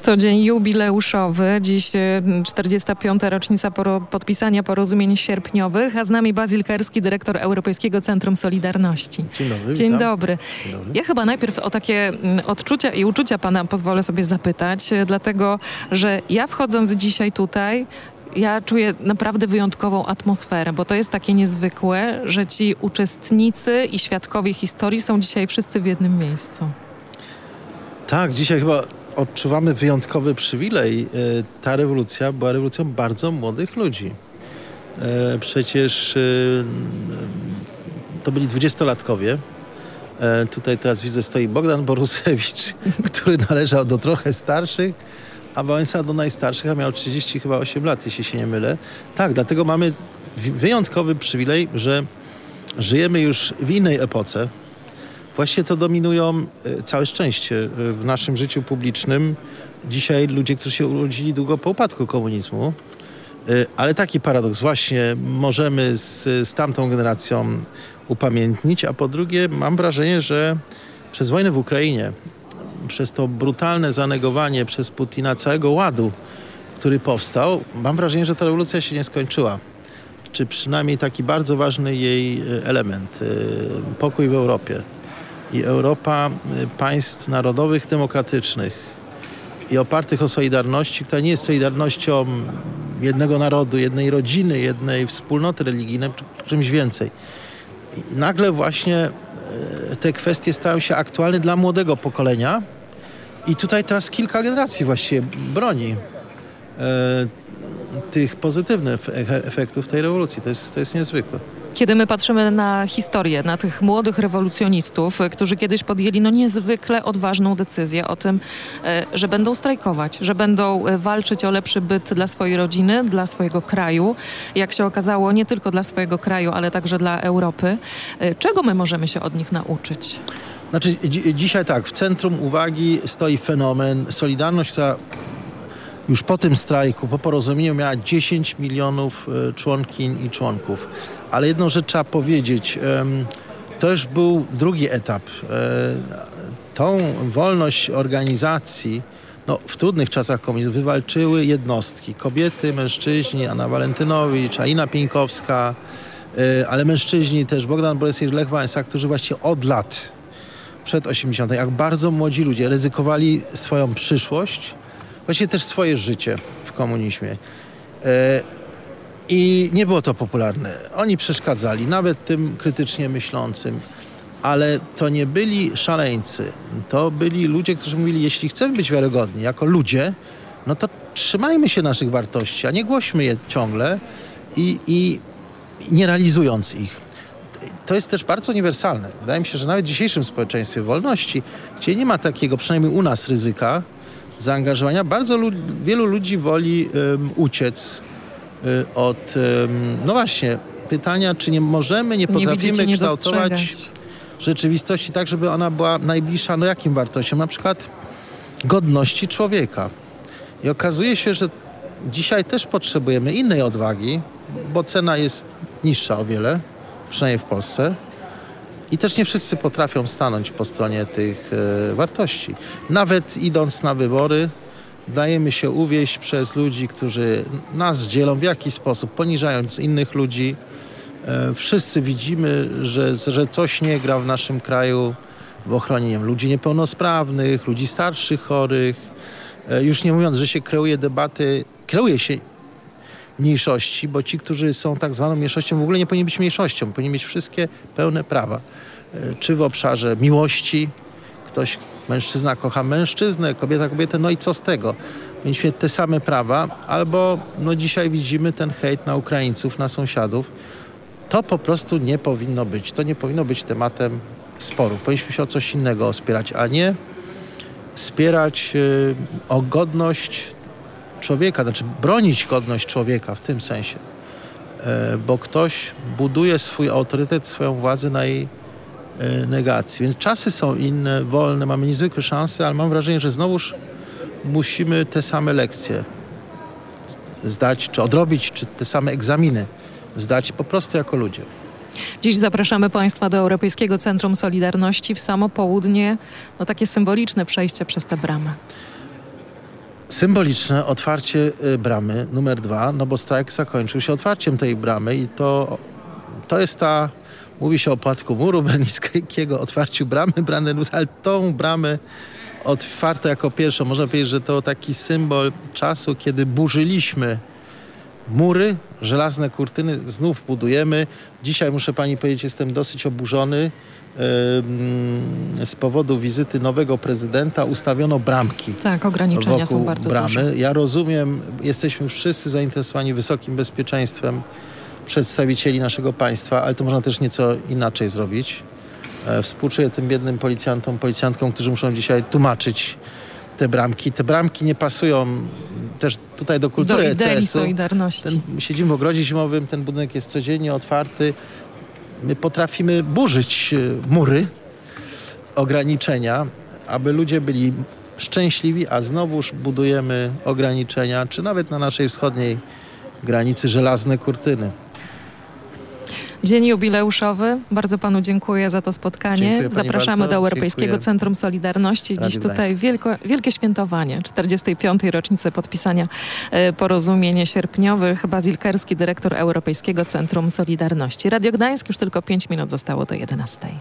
To dzień jubileuszowy. Dziś 45. rocznica podpisania porozumień sierpniowych, a z nami Basil Kerski, dyrektor Europejskiego Centrum Solidarności. Dzień dobry. Dzień dobry. Dzień dobry. Ja chyba najpierw o takie odczucia i uczucia pana pozwolę sobie zapytać, dlatego że ja wchodząc dzisiaj tutaj, ja czuję naprawdę wyjątkową atmosferę, bo to jest takie niezwykłe, że ci uczestnicy i świadkowie historii są dzisiaj wszyscy w jednym miejscu. Tak, dzisiaj chyba odczuwamy wyjątkowy przywilej. Ta rewolucja była rewolucją bardzo młodych ludzi. Przecież to byli 20-latkowie. Tutaj teraz widzę stoi Bogdan Borusewicz, który należał do trochę starszych, a Wałęsa do najstarszych, a miał 38 lat, jeśli się nie mylę. Tak, dlatego mamy wyjątkowy przywilej, że żyjemy już w innej epoce. Właściwie to dominują, całe szczęście, w naszym życiu publicznym dzisiaj ludzie, którzy się urodzili długo po upadku komunizmu. Ale taki paradoks, właśnie możemy z tamtą generacją upamiętnić, a po drugie mam wrażenie, że przez wojnę w Ukrainie, przez to brutalne zanegowanie przez Putina całego ładu, który powstał, mam wrażenie, że ta rewolucja się nie skończyła. Czy przynajmniej taki bardzo ważny jej element, pokój w Europie. I Europa państw narodowych, demokratycznych i opartych o solidarności, która nie jest solidarnością jednego narodu, jednej rodziny, jednej wspólnoty religijnej, czymś więcej. I nagle właśnie te kwestie stają się aktualne dla młodego pokolenia i tutaj teraz kilka generacji właściwie broni tych pozytywnych efektów tej rewolucji. To jest niezwykłe. Kiedy my patrzymy na historię, na tych młodych rewolucjonistów, którzy kiedyś podjęli niezwykle odważną decyzję o tym, że będą strajkować, że będą walczyć o lepszy byt dla swojej rodziny, dla swojego kraju. Jak się okazało, nie tylko dla swojego kraju, ale także dla Europy. Czego my możemy się od nich nauczyć? Znaczy, dzisiaj tak, w centrum uwagi stoi fenomen Solidarność, która już po tym strajku, po porozumieniu miała 10 milionów członkiń i członków. Ale jedną rzecz trzeba powiedzieć, to już był drugi etap. Tą wolność organizacji w trudnych czasach komunizmu wywalczyły jednostki. Kobiety, mężczyźni, Anna Walentynowicz, Alina Pieńkowska, ale mężczyźni też, Bogdan Borusewicz, Lech Wałęsa, którzy właściwie od lat, przed 80., jak bardzo młodzi ludzie ryzykowali swoją przyszłość, właściwie też swoje życie w komunizmie. I nie było to popularne. Oni przeszkadzali, nawet tym krytycznie myślącym. Ale to nie byli szaleńcy. To byli ludzie, którzy mówili, jeśli chcemy być wiarygodni jako ludzie, no to trzymajmy się naszych wartości, a nie głośmy je ciągle i nie realizując ich. To jest też bardzo uniwersalne. Wydaje mi się, że nawet w dzisiejszym społeczeństwie wolności, gdzie nie ma takiego, przynajmniej u nas, ryzyka zaangażowania, bardzo wielu ludzi woli uciec od, no właśnie, pytania, czy nie możemy, nie potrafimy kształtować rzeczywistości tak, żeby ona była najbliższa, jakim wartościom? Na przykład godności człowieka. I okazuje się, że dzisiaj też potrzebujemy innej odwagi, bo cena jest niższa o wiele, przynajmniej w Polsce. I też nie wszyscy potrafią stanąć po stronie tych wartości. Nawet idąc na wybory, dajemy się uwieść przez ludzi, którzy nas dzielą w jakiś sposób, poniżając innych ludzi. Wszyscy widzimy, że coś nie gra w naszym kraju w ochronie ludzi niepełnosprawnych, ludzi starszych, chorych. Już nie mówiąc, że się kreuje się mniejszości, bo ci, którzy są tak zwaną mniejszością, w ogóle nie powinni być mniejszością. Powinni mieć wszystkie pełne prawa. Czy w obszarze miłości, mężczyzna kocha mężczyznę, kobieta kobietę, no i co z tego? Powinniśmy mieć te same prawa, albo dzisiaj widzimy ten hejt na Ukraińców, na sąsiadów. To po prostu nie powinno być. To nie powinno być tematem sporu. Powinniśmy się o coś innego spierać, a nie spierać o godność człowieka, znaczy bronić godność człowieka w tym sensie, bo ktoś buduje swój autorytet, swoją władzę na jej negacji. Więc czasy są inne, wolne, mamy niezwykłe szanse, ale mam wrażenie, że znowuż musimy te same lekcje zdać, czy odrobić, czy te same egzaminy zdać po prostu jako ludzie. Dziś zapraszamy Państwa do Europejskiego Centrum Solidarności w samo południe, takie symboliczne przejście przez tę bramę. symboliczne otwarcie bramy numer 2, no bo strajk zakończył się otwarciem tej bramy i to jest mówi się o upadku muru berlińskiego, otwarciu bramy Brandenburg, ale tą bramę otwarto jako pierwszą. Można powiedzieć, że to taki symbol czasu, kiedy burzyliśmy mury, żelazne kurtyny, znów budujemy. Dzisiaj muszę pani powiedzieć, jestem dosyć oburzony. Z powodu wizyty nowego prezydenta ustawiono bramki. Tak, ograniczenia są wokół bardzo bramy. duże. Ja rozumiem, jesteśmy wszyscy zainteresowani wysokim bezpieczeństwem przedstawicieli naszego państwa, ale to można też nieco inaczej zrobić. Współczuję tym biednym policjantkom, którzy muszą dzisiaj tłumaczyć te bramki. Te bramki nie pasują też tutaj do kultury Do idei ECS-u. Solidarności. Siedzimy w ogrodzie zimowym, ten budynek jest codziennie otwarty. My potrafimy burzyć mury, ograniczenia, aby ludzie byli szczęśliwi, a znowuż budujemy ograniczenia, czy nawet na naszej wschodniej granicy żelazne kurtyny. Dzień jubileuszowy. Bardzo panu dziękuję za to spotkanie. Dziękuję pani Zapraszamy bardzo. do Europejskiego Dziękuję. Centrum Solidarności. Dziś Radio tutaj wielkie świętowanie 45. rocznicy podpisania porozumień sierpniowych. Bazil Kerski, dyrektor Europejskiego Centrum Solidarności. Radio Gdańsk, już tylko 5 minut zostało do 11.